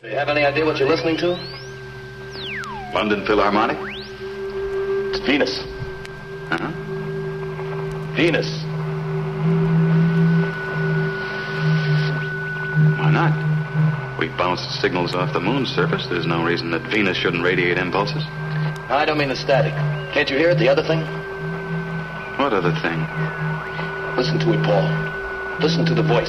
Do you have any idea what you're listening to? London Philharmonic? It's Venus. Uh-huh. Venus. Why not? We bounced signals off the moon's surface. There's no reason that Venus shouldn't radiate impulses. I don't mean the static. Can't you hear it? The other thing? What other thing? Listen to it, Paul. Listen to the voice.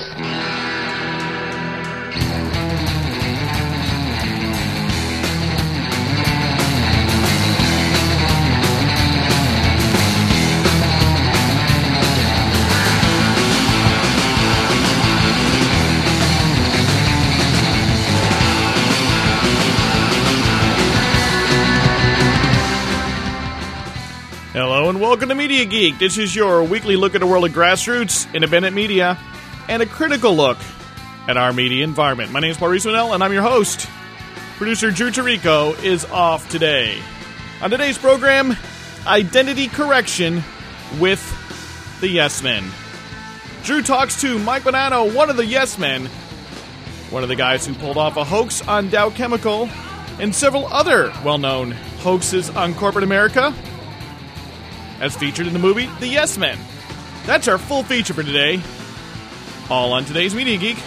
Hello and welcome to Media Geek. This is your weekly look at the world of grassroots, independent media, and a critical look at our media environment. My name is Paul Reesmanel, and I'm your host. Producer Drew Tirico is off today. On today's program, identity correction with the Yes Men. Drew talks to Mike Bonanno, one of the Yes Men, one of the guys who pulled off a hoax on Dow Chemical, and several other well-known hoaxes on corporate America, as featured in the movie The Yes Men. That's our full feature for today, all on today's Media Geek.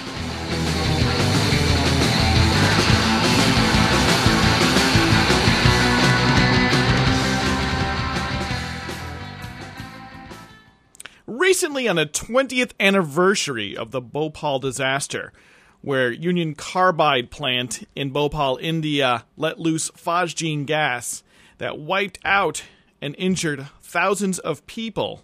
Recently, on the 20th anniversary of the Bhopal disaster, where Union Carbide plant in Bhopal, India, let loose phosgene gas that wiped out and injured thousands of people,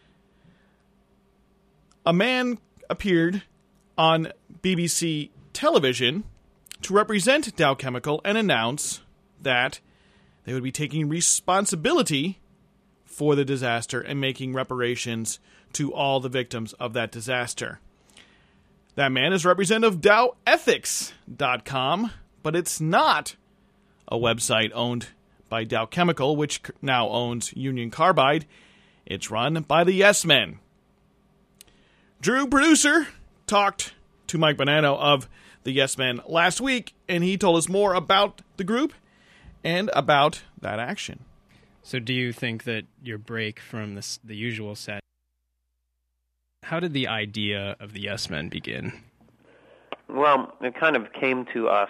a man appeared on BBC television to represent Dow Chemical and announce that they would be taking responsibility for the disaster and making reparations to all the victims of that disaster. That man is representative of DowEthics.com, but it's not a website owned by Dow Chemical, which now owns Union Carbide. It's run by the Yes Men. Drew, producer, talked to Mike Bonanno of the Yes Men last week, and he told us more about the group and about that action. So do you think that your break from the usual set, how did the idea of the Yes Men begin? Well, it kind of came to us.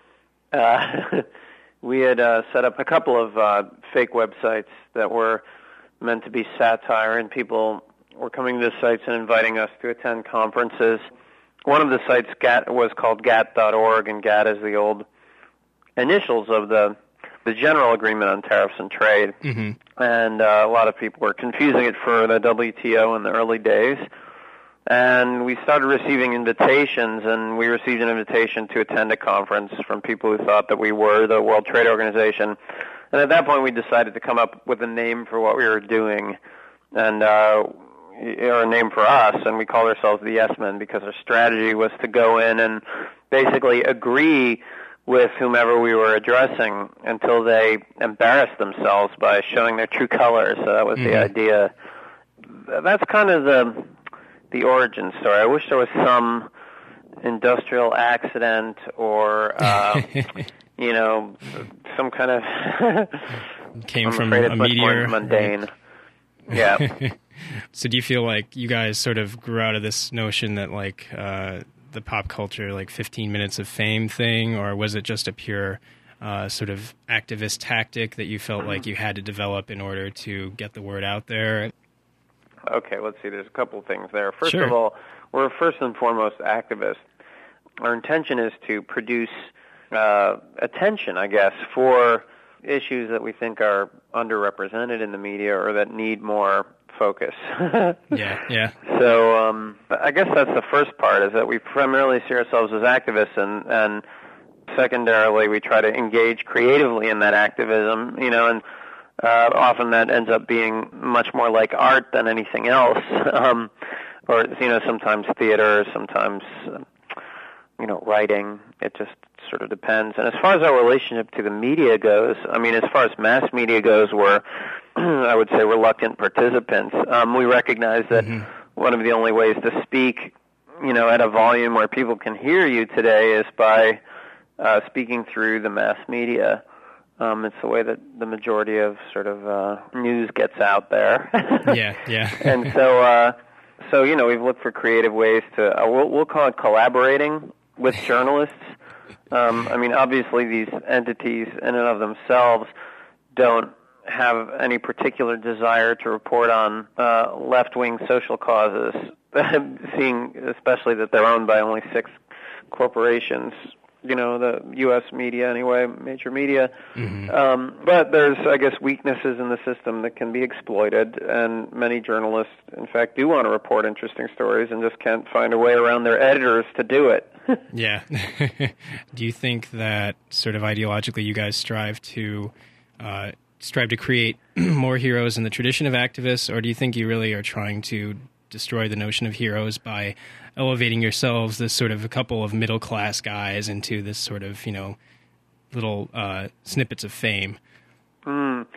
We had set up a couple of fake websites that were meant to be satire, and people were coming to the sites and inviting us to attend conferences. One of the sites was called GATT.org, and GATT is the old initials of the General Agreement on Tariffs and Trade. Mm-hmm. And a lot of people were confusing it for the WTO in the early days. And we started receiving invitations, and we received an invitation to attend a conference from people who thought that we were the World Trade Organization. And at that point, we decided to come up with a name for what we were doing, and or a name for us, and we called ourselves the Yes Men because our strategy was to go in and basically agree with whomever we were addressing until they embarrassed themselves by showing their true colors. So that was the idea. That's kind of the origin story. I wish there was some industrial accident or, some kind of came from a meteor. Mundane. Yeah. So do you feel like you guys sort of grew out of this notion that like the pop culture, like 15 minutes of fame thing, or was it just a pure sort of activist tactic that you felt like you had to develop in order to get the word out there? Okay, let's see. There's a couple of things there. First of all, we're first and foremost activists. Our intention is to produce attention, I guess, for issues that we think are underrepresented in the media or that need more focus. Yeah. So I guess that's the first part, is that we primarily see ourselves as activists, and secondarily we try to engage creatively in that activism, and often that ends up being much more like art than anything else, or sometimes theater, sometimes writing. It just sort of depends. And as far as our relationship to the media goes, as far as mass media goes, we're I would say reluctant participants. We recognize that one of the only ways to speak, at a volume where people can hear you today is by speaking through the mass media. It's the way that the majority of sort of news gets out there. Yeah. And so we've looked for creative ways to we'll call it collaborating with journalists. Obviously these entities in and of themselves don't have any particular desire to report on left-wing social causes, seeing especially that they're owned by only 6 corporations, the U.S. media anyway, major media. Mm-hmm. But there's, I guess, weaknesses in the system that can be exploited, and many journalists, in fact, do want to report interesting stories and just can't find a way around their editors to do it. Yeah. Do you think that sort of ideologically you guys strive to create more heroes in the tradition of activists, or do you think you really are trying to destroy the notion of heroes by elevating yourselves, this sort of a couple of middle-class guys, into this sort of, little snippets of fame? Well,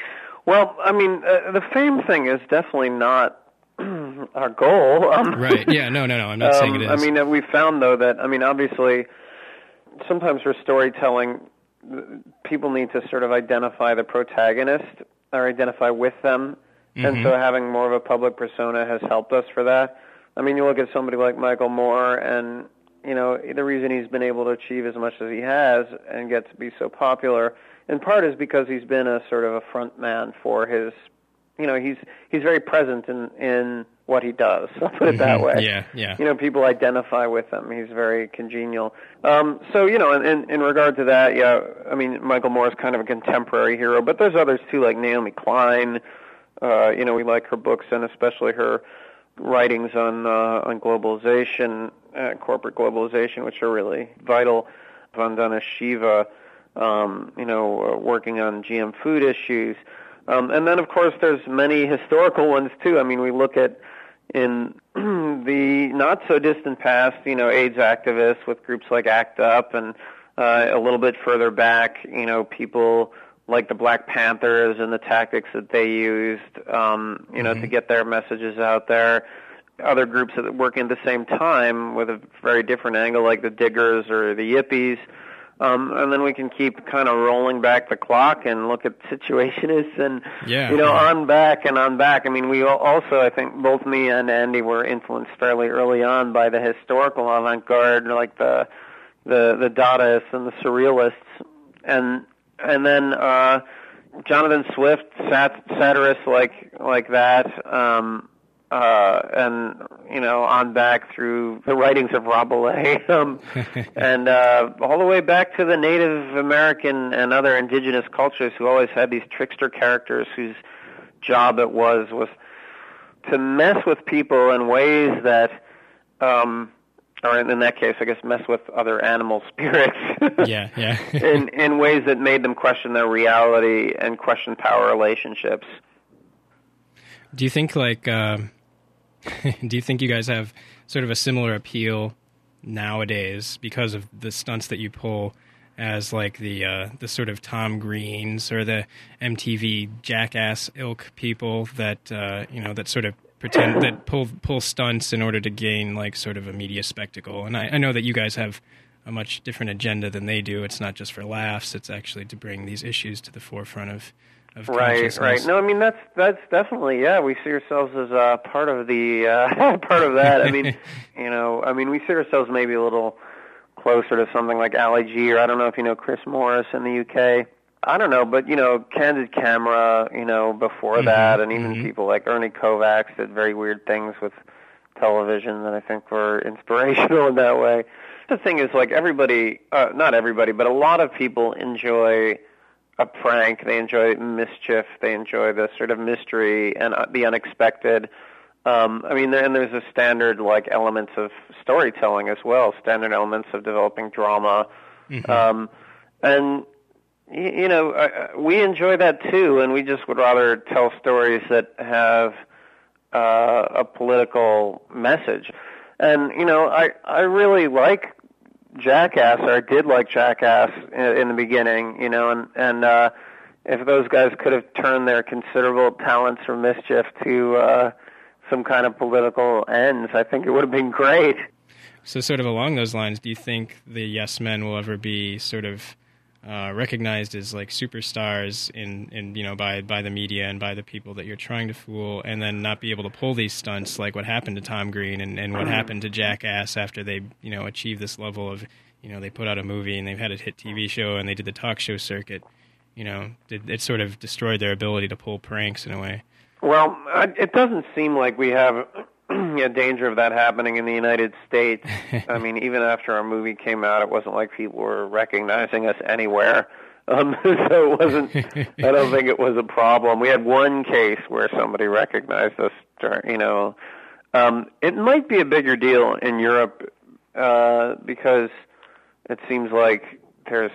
the fame thing is definitely not our goal. Right, yeah, no, I'm not saying it is. We found, though, that, obviously, sometimes for storytelling, people need to sort of identify the protagonist or identify with them, and so having more of a public persona has helped us for that. You look at somebody like Michael Moore, and, the reason he's been able to achieve as much as he has and get to be so popular, in part is because he's been a sort of a front man for his, he's very present in what he does. I'll put it that way. Yeah. People identify with him. He's very congenial. In regard to that, Michael Moore is kind of a contemporary hero, but there's others too, like Naomi Klein. We like her books, and especially her writings on globalization, corporate globalization, which are really vital. Vandana Shiva, working on GM food issues. And then, of course, there's many historical ones, too. We look at, in the not-so-distant past, AIDS activists with groups like ACT UP, and a little bit further back, people like the Black Panthers and the tactics that they used, to get their messages out there. Other groups that work at the same time with a very different angle, like the Diggers or the Yippies. And then we can keep kind of rolling back the clock and look at Situationists and, on back and on back. We also, I think, both me and Andy were influenced fairly early on by the historical avant-garde, like the Dadaists and the Surrealists. And then Jonathan Swift, satirists like that, and on back through the writings of Rabelais, and all the way back to the Native American and other indigenous cultures who always had these trickster characters whose job it was to mess with people in ways that, or in that case, I guess, mess with other animal spirits. Yeah. in ways that made them question their reality and question power relationships. Do you think, do you think you guys have sort of a similar appeal nowadays because of the stunts that you pull as the sort of Tom Greens or the MTV Jackass ilk people that that sort of pretend that pull stunts in order to gain sort of a media spectacle? And I know that you guys have a much different agenda than they do. It's not just for laughs. It's actually to bring these issues to the forefront of consciousness. Right. No, that's definitely, we see ourselves as part of the part of that. We see ourselves maybe a little closer to something like Ali G, or I don't know if you know Chris Morris in the UK. I don't know, but Candid Camera, before that, and even people like Ernie Kovacs did very weird things with television that I think were inspirational in that way. The thing is, everybody, not everybody, but a lot of people enjoy a prank. They enjoy mischief. They enjoy the sort of mystery and the unexpected. And there's a standard elements of storytelling as well, standard elements of developing drama. And we enjoy that too, and we just would rather tell stories that have a political message. And I really like Jackass, or I did like Jackass in the beginning, and if those guys could have turned their considerable talents for mischief to some kind of political ends, I think it would have been great. So sort of along those lines, do you think the Yes Men will ever be sort of recognized as like superstars in by the media and by the people that you're trying to fool, and then not be able to pull these stunts like what happened to Tom Green and what happened to Jackass after they achieved this level of they put out a movie and they've had a hit TV show and they did the talk show circuit. It sort of destroyed their ability to pull pranks in a way. Well, it doesn't seem like we have a danger of that happening in the United States. I mean, even after our movie came out, it wasn't like people were recognizing us anywhere. So it wasn't, I don't think it was a problem. We had one case where somebody recognized us, it might be a bigger deal in Europe, because it seems like there's,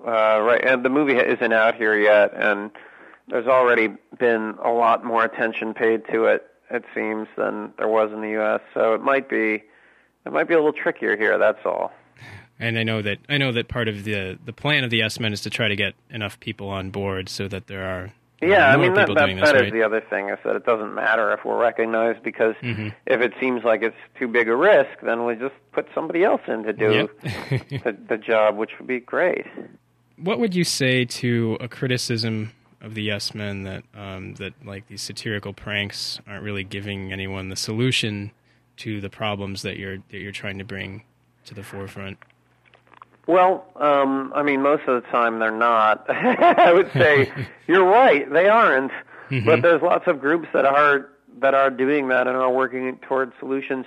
and the movie isn't out here yet, and there's already been a lot more attention paid to it seems, than there was in the U.S. So it might be a little trickier here. That's all. And I know that part of the plan of the Yes Men is to try to get enough people on board so that there are more people doing this. That is the other thing, is that it doesn't matter if we're recognized, because if it seems like it's too big a risk, then we just put somebody else in to do the job, which would be great. What would you say to a criticism of the Yes Men that like these satirical pranks aren't really giving anyone the solution to the problems that you're trying to bring to the forefront? Well, I mean, most of the time they're not. I would say you're right; they aren't. But there's lots of groups that are doing that and are working towards solutions.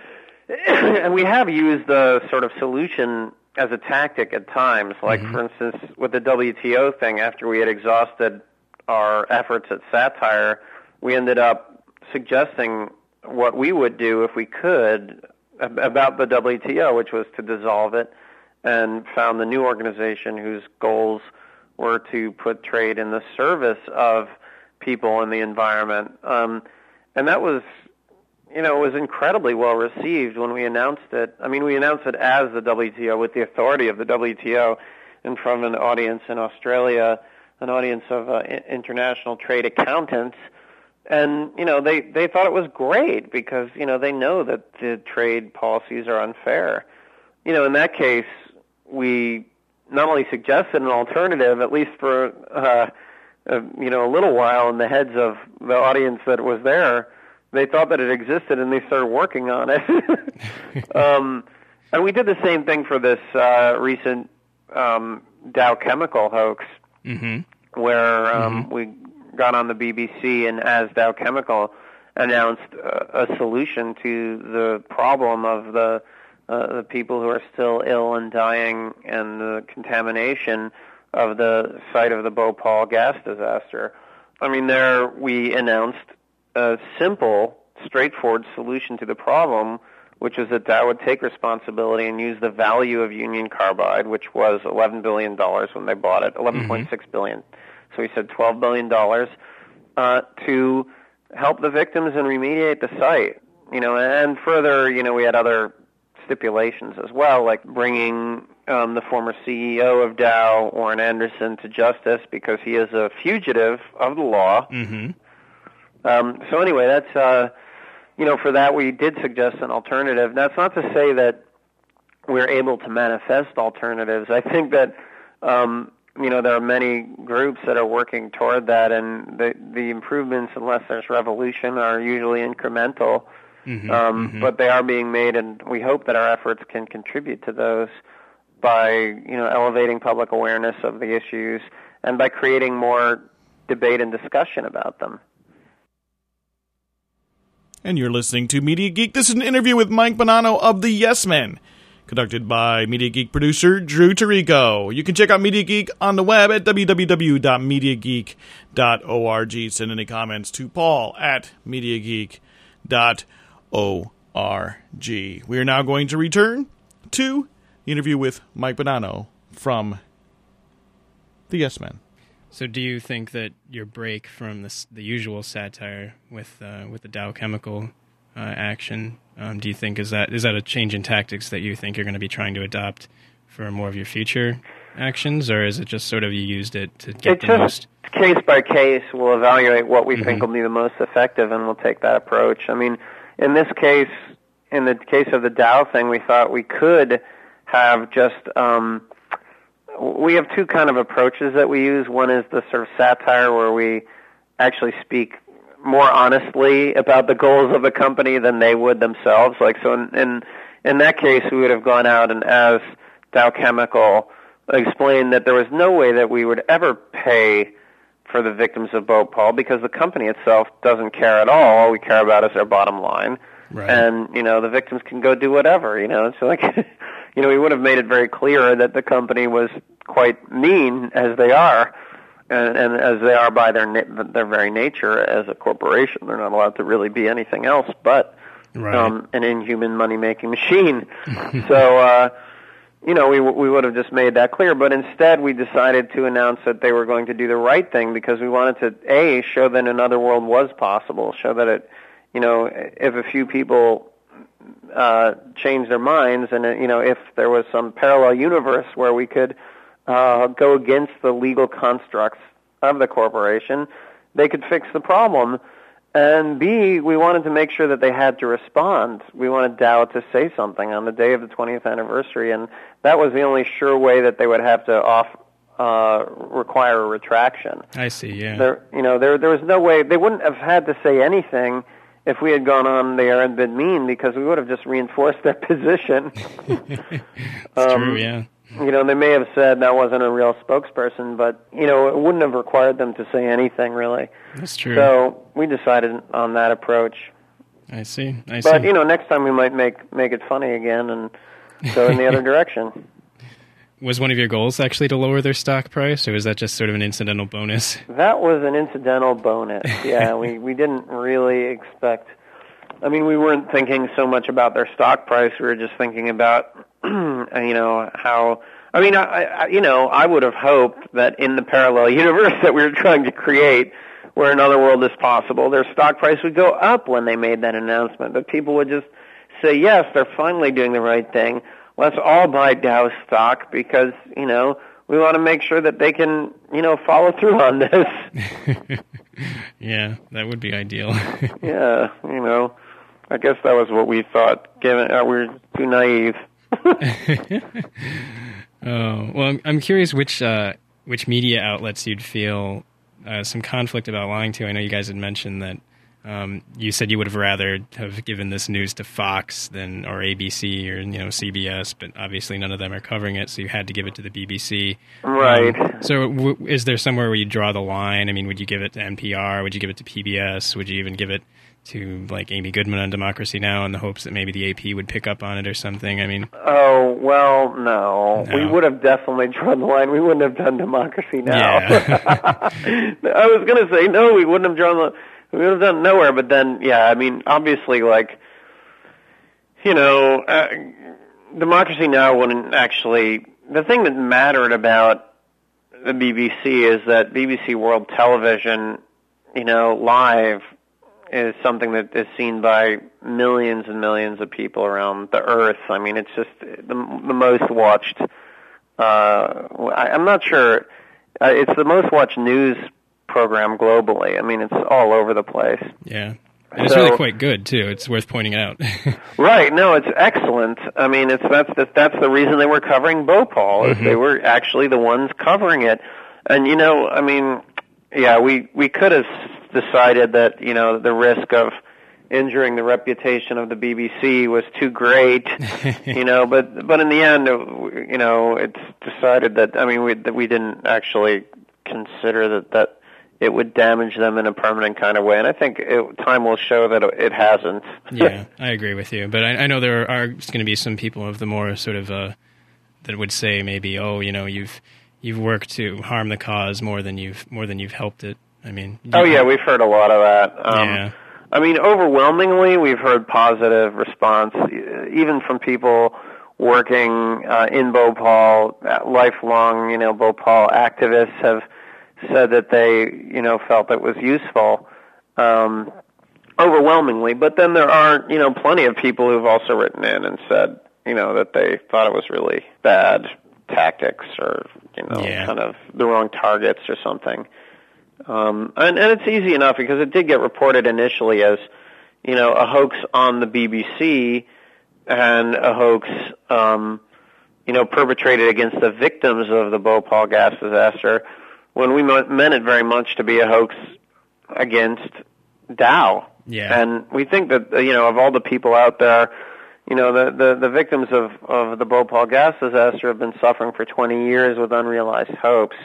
And we have used the sort of solution as a tactic at times, like, for instance, with the WTO thing. After we had exhausted our efforts at satire, we ended up suggesting what we would do if we could about the WTO, which was to dissolve it, and found the new organization whose goals were to put trade in the service of people and the environment. And that was, it was incredibly well received when we announced it. I mean, we announced it as the WTO with the authority of the WTO in front of an audience in Australia, an audience of international trade accountants. And, they thought it was great because, they know that the trade policies are unfair. In that case, we not only suggested an alternative, at least for, a little while in the heads of the audience that was there. They thought that it existed, and they started working on it. And we did the same thing for this recent Dow Chemical hoax, where we got on the BBC, and as Dow Chemical announced a solution to the problem of the people who are still ill and dying, and the contamination of the site of the Bhopal gas disaster. I mean, there we announced a simple, straightforward solution to the problem, which is that Dow would take responsibility and use the value of Union Carbide, which was $11 billion when they bought it, $11.6 billion. So we said $12 billion to help the victims and remediate the site. And further, we had other stipulations as well, like bringing the former CEO of Dow, Warren Anderson, to justice because he is a fugitive of the law. So anyway, that's, for that we did suggest an alternative. That's not to say that we're able to manifest alternatives. I think that, there are many groups that are working toward that, and the improvements, unless there's revolution, are usually incremental. But they are being made, and we hope that our efforts can contribute to those by, elevating public awareness of the issues and by creating more debate and discussion about them. And you're listening to Media Geek. This is an interview with Mike Bonanno of the Yes Men, conducted by Media Geek producer Drew Tirico. You can check out Media Geek on the web at www.mediageek.org. Send any comments to Paul at mediageek.org. We are now going to return to the interview with Mike Bonanno from the Yes Men. So do you think that your break from the usual satire with the Dow Chemical action, do you think is that a change in tactics that you think you're going to be trying to adopt for more of your future actions, or is it just sort of you used it to get the most? Case by case, we'll evaluate what we think will be the most effective, and we'll take that approach. I mean, in this case, in the case of the Dow thing, we thought we could have just, we have two kind of approaches that we use. One is the sort of satire where we actually speak more honestly about the goals of the company than they would themselves. Like, so in that case, we would have gone out and, as Dow Chemical, explained that there was no way that we would ever pay for the victims of Bhopal because the company itself doesn't care at all. All we care about is their bottom line. Right. And, the victims can go do whatever, It's like, we would have made it very clear that the company was quite mean, as they are, and as they are by their very nature as a corporation. They're not allowed to really be anything else but an inhuman money-making machine. So, we would have just made that clear. But instead, we decided to announce that they were going to do the right thing because we wanted to, show that another world was possible, show that it, if a few people change their minds and, if there was some parallel universe where we could go against the legal constructs of the corporation, they could fix the problem. And B, we wanted to make sure that they had to respond. We wanted Dow to say something on the day of the 20th anniversary, and that was the only sure way that they would have to require a retraction. I see, yeah. There was no way. They wouldn't have had to say anything if we had gone on there and been mean, because we would have just reinforced their position. It's true, yeah. They may have said that wasn't a real spokesperson, but, it wouldn't have required them to say anything, really. That's true. So we decided on that approach. I see. But, next time we might make it funny again and go in the other direction. Was one of your goals actually to lower their stock price, or was that just sort of an incidental bonus? That was an incidental bonus, yeah. we didn't really expect... we weren't thinking so much about their stock price. We were just thinking about... how, I would have hoped that in the parallel universe that we were trying to create, where another world is possible, their stock price would go up when they made that announcement. But people would just say, yes, they're finally doing the right thing. Let's all buy Dow stock because, we want to make sure that they can, follow through on this. Yeah, that would be ideal. Yeah, I guess that was what we thought, given we were too naive. Well, I'm curious which media outlets you'd feel some conflict about lying to. I know you guys had mentioned that you said you would have rather have given this news to Fox or ABC or CBS, but obviously none of them are covering it, so you had to give it to the BBC. Right. So is there somewhere where you draw the line? Would you give it to NPR? Would you give it to PBS? Would you even give it to like Amy Goodman on Democracy Now! In the hopes that maybe the AP would pick up on it or something? Oh, well, no. We would have definitely drawn the line. We wouldn't have done Democracy Now! Yeah. I was going to say, no, we wouldn't have drawn we would have done nowhere, but then, obviously, Democracy Now! Wouldn't actually... The thing that mattered about the BBC is that BBC World Television, live is something that is seen by millions and millions of people around the earth. It's just the most watched, I'm not sure, it's the most watched news program globally. It's all over the place. Yeah. And it's really quite good, too. It's worth pointing out. Right. No, it's excellent. That's the reason they were covering Bhopal, is they were actually the ones covering it. And, we could have decided that, the risk of injuring the reputation of the BBC was too great, but in the end, it's decided that, we didn't actually consider that it would damage them in a permanent kind of way. And I think time will show that it hasn't. Yeah, I agree with you. But I know there are going to be some people of the more sort of, that would say maybe, you've worked to harm the cause more than you've helped it. We've heard a lot of that. Overwhelmingly, we've heard positive response, even from people working in Bhopal, lifelong, Bhopal activists have said that they, felt it was useful, overwhelmingly. But then there are, plenty of people who've also written in and said, that they thought it was really bad tactics or, kind of the wrong targets or something. And it's easy enough because it did get reported initially as, a hoax on the BBC, and a hoax, perpetrated against the victims of the Bhopal gas disaster, when we meant it very much to be a hoax against Dow. Yeah. And we think that, of all the people out there, the victims of the Bhopal gas disaster have been suffering for 20 years with unrealized hopes.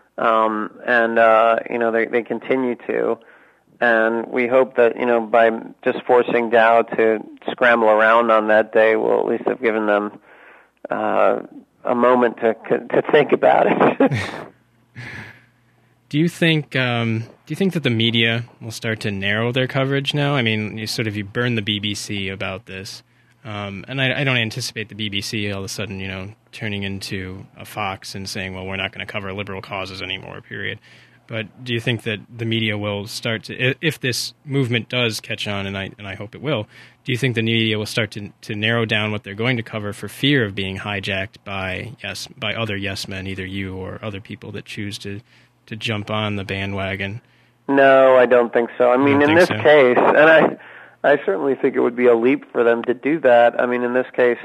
They continue to. And we hope that, by just forcing Dow to scramble around on that day, we'll at least have given them a moment to think about it. Do you think that the media will start to narrow their coverage now? I mean, you burn the BBC about this, and I don't anticipate the BBC all of a sudden, turning into a Fox and saying, well, we're not going to cover liberal causes anymore, period. But do you think that the media will start to, if this movement does catch on, and I hope it will, do you think the media will start to narrow down what they're going to cover for fear of being hijacked by other yes men, either you or other people that choose to jump on the bandwagon? No, I don't think so. I mean, in this case, and I certainly think it would be a leap for them to do that. I mean, in this case,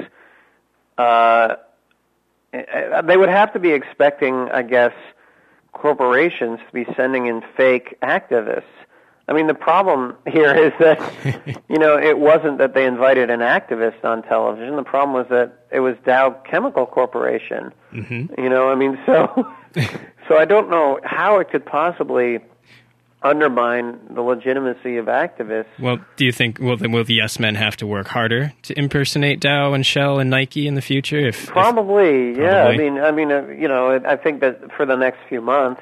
they would have to be expecting, I guess, corporations to be sending in fake activists. I mean, the problem here is that, it wasn't that they invited an activist on television. The problem was that it was Dow Chemical Corporation. Mm-hmm. So I don't know how it could possibly undermine the legitimacy of activists. Well, do you think, will the yes men have to work harder to impersonate Dow and Shell and Nike in the future? Probably, yeah. I mean, I think that for the next few months,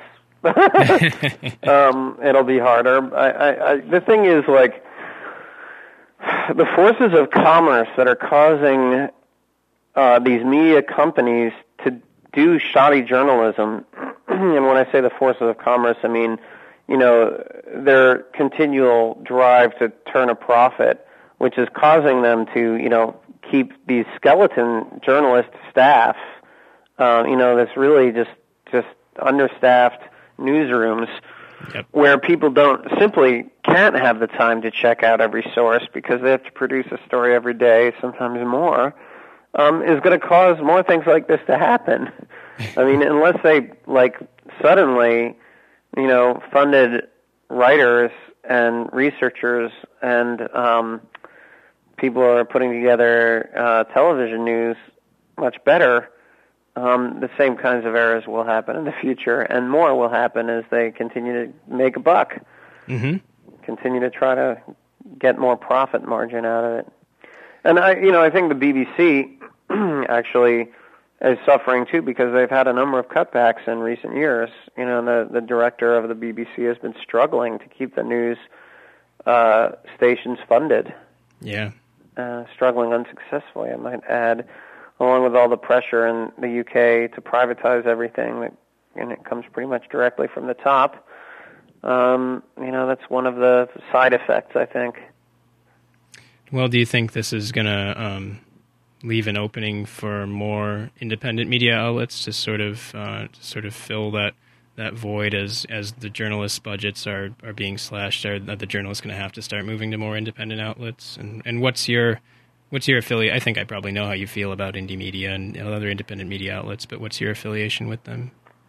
it'll be harder. The thing is, like, the forces of commerce that are causing these media companies to do shoddy journalism, and when I say the forces of commerce, I mean, their continual drive to turn a profit, which is causing them to, keep these skeleton journalist staff, that's really just understaffed newsrooms, yep, where people can't have the time to check out every source because they have to produce a story every day, sometimes more, is going to cause more things like this to happen. I mean, unless they, suddenly, funded writers and researchers and people who are putting together television news much better, the same kinds of errors will happen in the future, and more will happen as they continue to make a buck, mm-hmm, continue to try to get more profit margin out of it. And I think the BBC actually is suffering too because they've had a number of cutbacks in recent years. The director of the BBC has been struggling to keep the news stations funded. Yeah. Struggling unsuccessfully, I might add, along with all the pressure in the UK to privatize everything, and it comes pretty much directly from the top. That's one of the side effects, I think. Well, do you think this is going to leave an opening for more independent media outlets to sort of fill that void as the journalists' budgets are being slashed? Are the journalists going to have to start moving to more independent outlets? And what's your affiliate? I think I probably know how you feel about indie media and other independent media outlets, but what's your affiliation with them?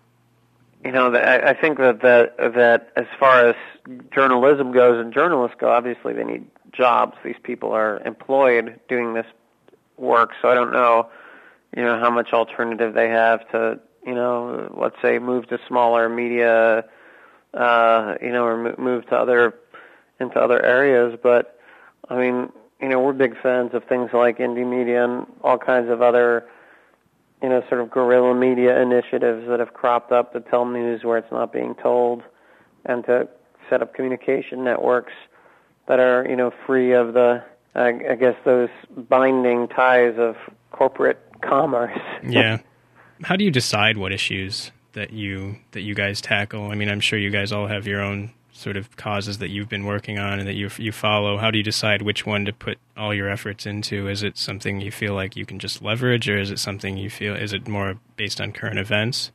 I think that as far as journalism goes and journalists go, obviously they need jobs. These people are employed doing this work, so I don't know, how much alternative they have to, let's say move to smaller media, or move to into other areas. But I mean, we're big fans of things like indie media and all kinds of other, sort of guerrilla media initiatives that have cropped up to tell news where it's not being told, and to set up communication networks that are, free of the, I guess, those binding ties of corporate commerce. Yeah. How do you decide what issues that you guys tackle? I mean, I'm sure you guys all have your own sort of causes that you've been working on and that you follow. How do you decide which one to put all your efforts into? Is it something you feel like you can just leverage, or is it something is it more based on current events?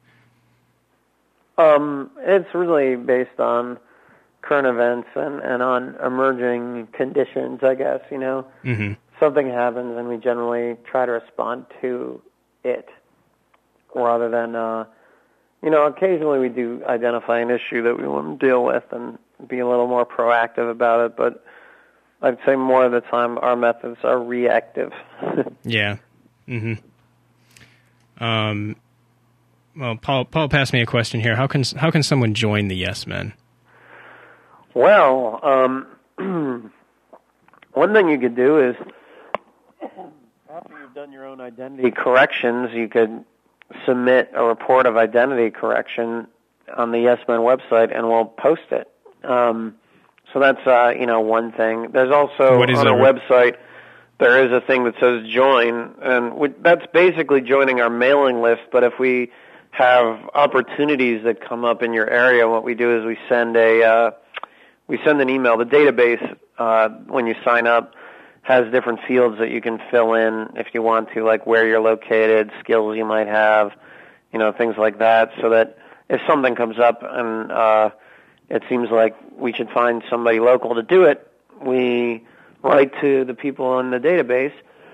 It's really based on current events and on emerging conditions, I guess, Mm-hmm. something happens, and we generally try to respond to it rather than, occasionally we do identify an issue that we want to deal with and be a little more proactive about it, but I'd say more of the time our methods are reactive. Yeah. Mm-hmm. Well, Paul passed me a question here. How can someone join the Yes Men? Well, one thing you could do is, after you've done your own identity corrections, you could submit a report of identity correction on the Yes Men website, and we'll post it. So that's one thing. There's also on our website there is a thing that says join, and that's basically joining our mailing list. But if we have opportunities that come up in your area, what we do is we send an email. The database, when you sign up, has different fields that you can fill in if you want to, like where you're located, skills you might have, things like that, so that if something comes up and it seems like we should find somebody local to do it, we write to the people in the database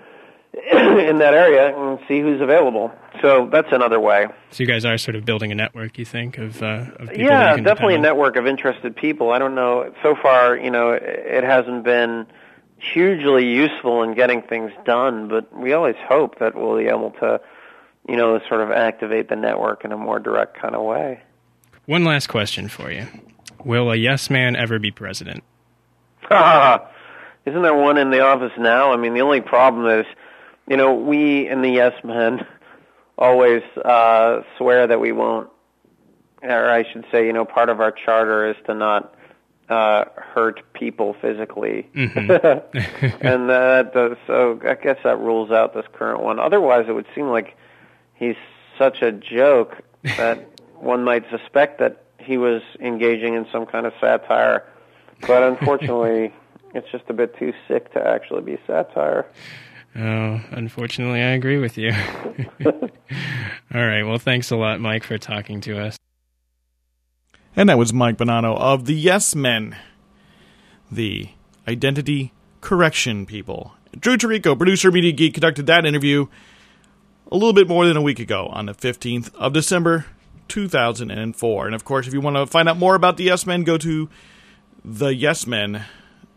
in that area and see who's available. So that's another way. So you guys are sort of building a network, you think, of people that you Yeah, can definitely a depend on? network of interested people. I don't know. So far, it hasn't been hugely useful in getting things done, but we always hope that we'll be able to, sort of activate the network in a more direct kind of way. One last question for you. Will a Yes Man ever be president? Isn't there one in the office now? I mean, the only problem is, we in the Yes Men always swear that we won't, or I should say, part of our charter is to not hurt people physically. Mm-hmm. And so I guess that rules out this current one. Otherwise, it would seem like he's such a joke that one might suspect that he was engaging in some kind of satire. But unfortunately, it's just a bit too sick to actually be satire. Oh, unfortunately, I agree with you. All right. Well, thanks a lot, Mike, for talking to us. And that was Mike Bonanno of the Yes Men, the identity correction people. Drew Tirico, producer, Media Geek, conducted that interview a little bit more than a week ago on the 15th of December, 2004. And, of course, if you want to find out more about the Yes Men, go to theyesmen.org.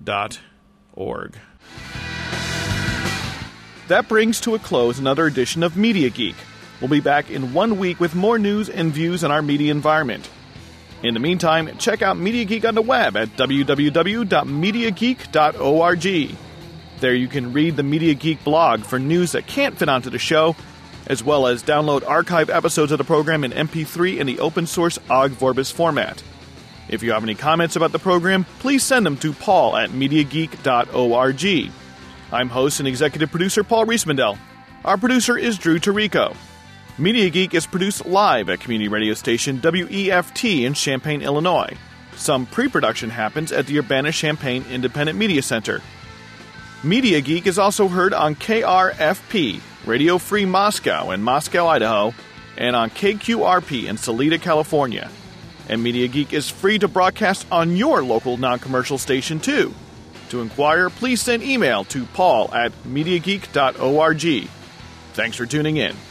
That brings to a close another edition of Media Geek. We'll be back in 1 week with more news and views on our media environment. In the meantime, check out Media Geek on the web at www.mediageek.org. There you can read the Media Geek blog for news that can't fit onto the show, as well as download archive episodes of the program in MP3 in the open-source Ogg Vorbis format. If you have any comments about the program, please send them to paul@mediageek.org. I'm host and executive producer Paul Riesmandel. Our producer is Drew Tirico. Media Geek is produced live at community radio station WEFT in Champaign, Illinois. Some pre-production happens at the Urbana-Champaign Independent Media Center. Media Geek is also heard on KRFP, Radio Free Moscow in Moscow, Idaho, and on KQRP in Salida, California. And Media Geek is free to broadcast on your local non-commercial station, too. To inquire, please send email to paul@mediageek.org. Thanks for tuning in.